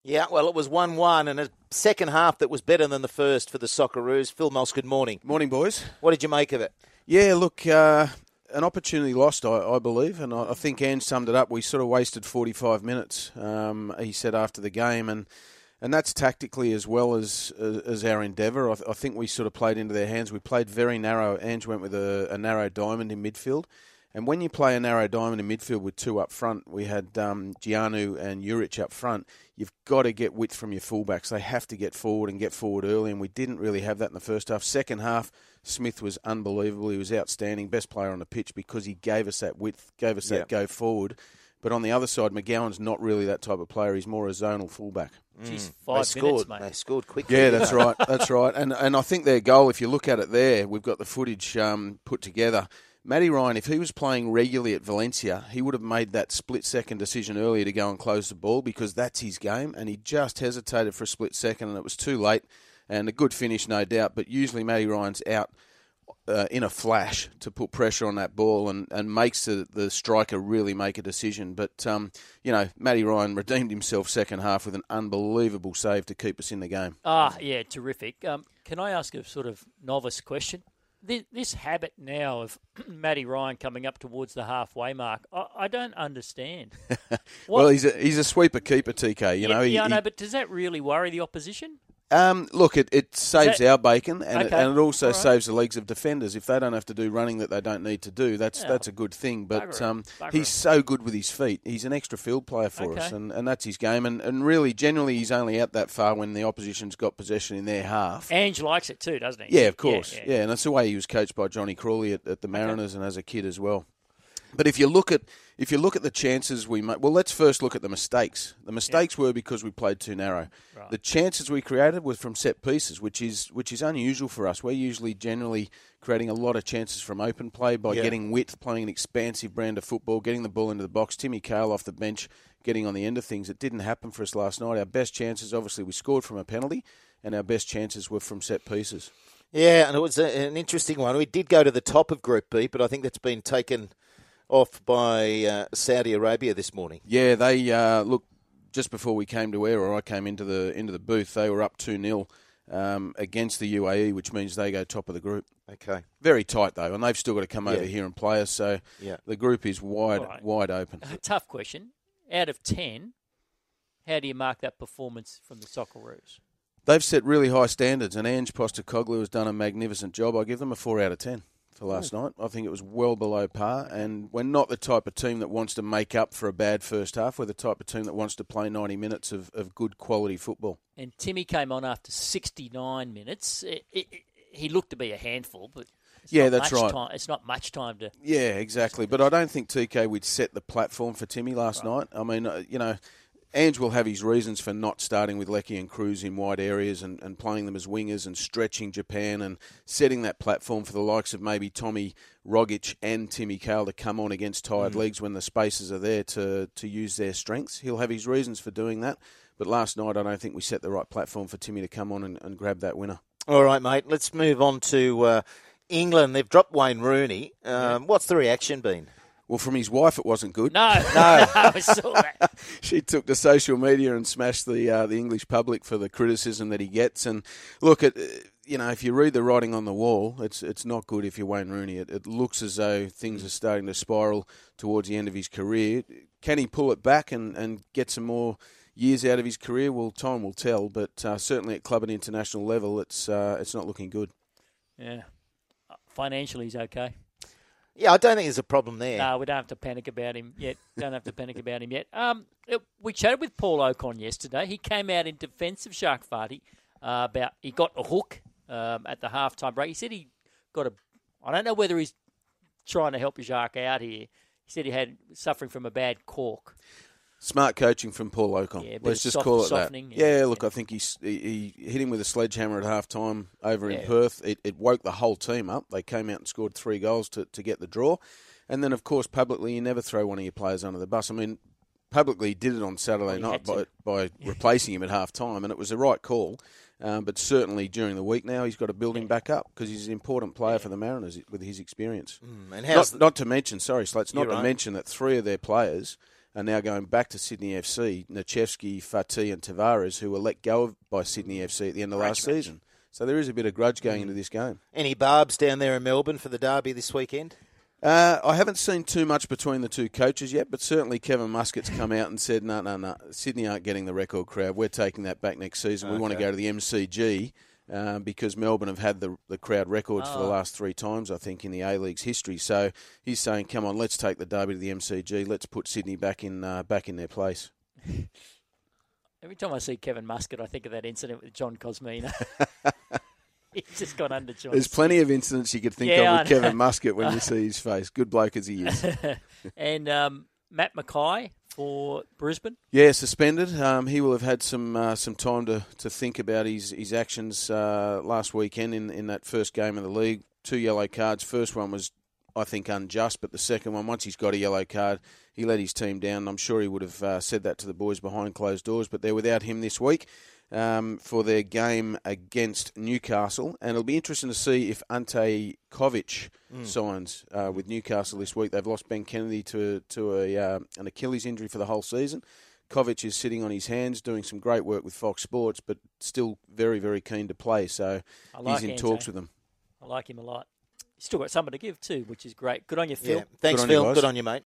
Yeah, well, it was 1-1 and a second half that was better than the first for the Socceroos. Phil Moss, good morning. Morning, boys. What did you make of it? Yeah, look, an opportunity lost, I believe, and I think Ange summed it up. We sort of wasted 45 minutes, he said after the game, and that's tactically as well as our endeavour. I think we sort of played into their hands. We played very narrow. Ange went with a narrow diamond in midfield. And when you play a narrow diamond in midfield with two up front, we had Gianu and Juric up front, you've got to get width from your fullbacks. They have to get forward and get forward early, and we didn't really have that in the first half. Second half, Smith was unbelievable. He was outstanding, best player on the pitch because he gave us that width, gave us that go forward. But on the other side, McGowan's not really that type of player. He's more a zonal fullback. Jeez, 5 minutes, mate. They scored quickly. Yeah, that's right. That's right. And I think their goal, if you look at it there, we've got the footage put together. Matty Ryan, if he was playing regularly at Valencia, he would have made that split-second decision earlier to go and close the ball because that's his game, and he just hesitated for a split second, and it was too late, and a good finish, no doubt, but usually Matty Ryan's out in a flash to put pressure on that ball and makes the striker really make a decision. But, Matty Ryan redeemed himself second half with an unbelievable save to keep us in the game. Yeah, terrific. Can I ask a sort of novice question? This habit now of Matty Ryan coming up towards the halfway mark, I don't understand. Well, he's a sweeper keeper, TK. I know, but does that really worry the opposition? Look, it saves our bacon, and Okay. it also saves the legs of defenders. If they don't have to do running that they don't need to do, that's a good thing. But Bugger he's so good with his feet. He's an extra field player for us, and that's his game. And really, generally, he's only out that far when the opposition's got possession in their half. Ange likes it too, doesn't he? Yeah, of course. Yeah, and that's the way he was coached by Johnny Crawley at the Mariners and as a kid as well. But if you look at the chances we made, well, let's first look at the mistakes. The mistakes were because we played too narrow. Right. The chances we created were from set pieces, which is unusual for us. We're usually generally creating a lot of chances from open play by getting width, playing an expansive brand of football, getting the ball into the box. Timmy Cahill off the bench, getting on the end of things. It didn't happen for us last night. Our best chances, obviously, we scored from a penalty, and our best chances were from set pieces. Yeah, and it was an interesting one. We did go to the top of Group B, but I think that's been taken off by Saudi Arabia this morning. Yeah, they look just before we came to air, or I came into the booth. They were up 2-0 against the UAE, which means they go top of the group. Okay, very tight though, and they've still got to come over here and play us. So the group is wide open. Tough question. Out of 10, how do you mark that performance from the Socceroos? They've set really high standards, and Ange Postecoglou has done a magnificent job. I give them a 4 out of 10. For last night. I think it was well below par, and we're not the type of team that wants to make up for a bad first half. We're the type of team that wants to play 90 minutes of good quality football. And Timmy came on after 69 minutes. He looked to be a handful, but that's right. It's not much time to... Yeah, exactly. But I don't think TK would set the platform for Timmy last night. I mean, Ange will have his reasons for not starting with Lecky and Cruz in wide areas and playing them as wingers and stretching Japan and setting that platform for the likes of maybe Tommy Rogic and Timmy Cahill to come on against tired legs when the spaces are there to use their strengths. He'll have his reasons for doing that. But last night, I don't think we set the right platform for Timmy to come on and grab that winner. All right, mate. Let's move on to England. They've dropped Wayne Rooney. What's the reaction been? Well, from his wife, it wasn't good. No, I saw that. She took to social media and smashed the English public for the criticism that he gets. And look, if you read the writing on the wall, it's not good if you're Wayne Rooney. It looks as though things are starting to spiral towards the end of his career. Can he pull it back and get some more years out of his career? Well, time will tell. But certainly at club and international level, it's not looking good. Yeah, financially, he's okay. Yeah, I don't think there's a problem there. No, we don't have to panic about him yet. We chatted with Paul Ocon yesterday. He came out in defence of Jacques Vardy about he got a hook at the halftime break. He said he got I don't know whether he's trying to help Jacques out here. He said he had suffering from a bad cork. Smart coaching from Paul Ocon. Yeah, let's just call it that. Look, I think he hit him with a sledgehammer at half-time over in Perth. It woke the whole team up. They came out and scored 3 goals to get the draw. And then, of course, publicly, you never throw one of your players under the bus. I mean, publicly did it on Saturday night by replacing him at half-time, and it was the right call. But certainly during the week now, he's got to build him back up because he's an important player for the Mariners with his experience. And not to mention that 3 of their players are now going back to Sydney FC. Nachevsky, Fatih and Tavares, who were let go by Sydney FC at the end of last season. So there is a bit of grudge going into this game. Any barbs down there in Melbourne for the derby this weekend? I haven't seen too much between the two coaches yet, but certainly Kevin Muscat's come out and said, no, Sydney aren't getting the record crowd. We're taking that back next season. We want to go to the MCG because Melbourne have had the crowd records for the last 3 times, I think, in the A-League's history. So he's saying, come on, let's take the derby to the MCG. Let's put Sydney back in their place. Every time I see Kevin Muscat, I think of that incident with John Cosmina. He's just gone under John. There's plenty of incidents you could think of with Kevin Muscat when you see his face. Good bloke as he is. And Matt Mackay for Brisbane? Yeah, suspended. He will have had some time to think about his actions last weekend in that first game of the league. 2 yellow cards. First one was, I think, unjust, but the second one, once he's got a yellow card, he let his team down. I'm sure he would have said that to the boys behind closed doors, but they're without him this week for their game against Newcastle. And it'll be interesting to see if Ante Kovic signs with Newcastle this week. They've lost Ben Kennedy to an Achilles injury for the whole season. Kovic is sitting on his hands, doing some great work with Fox Sports, but still very, very keen to play. So he's in talks with them. I like him a lot. He's still got something to give too, which is great. Good on you, Phil. Yeah. Thanks, Good on you, Phil. guys. Good on you, mate.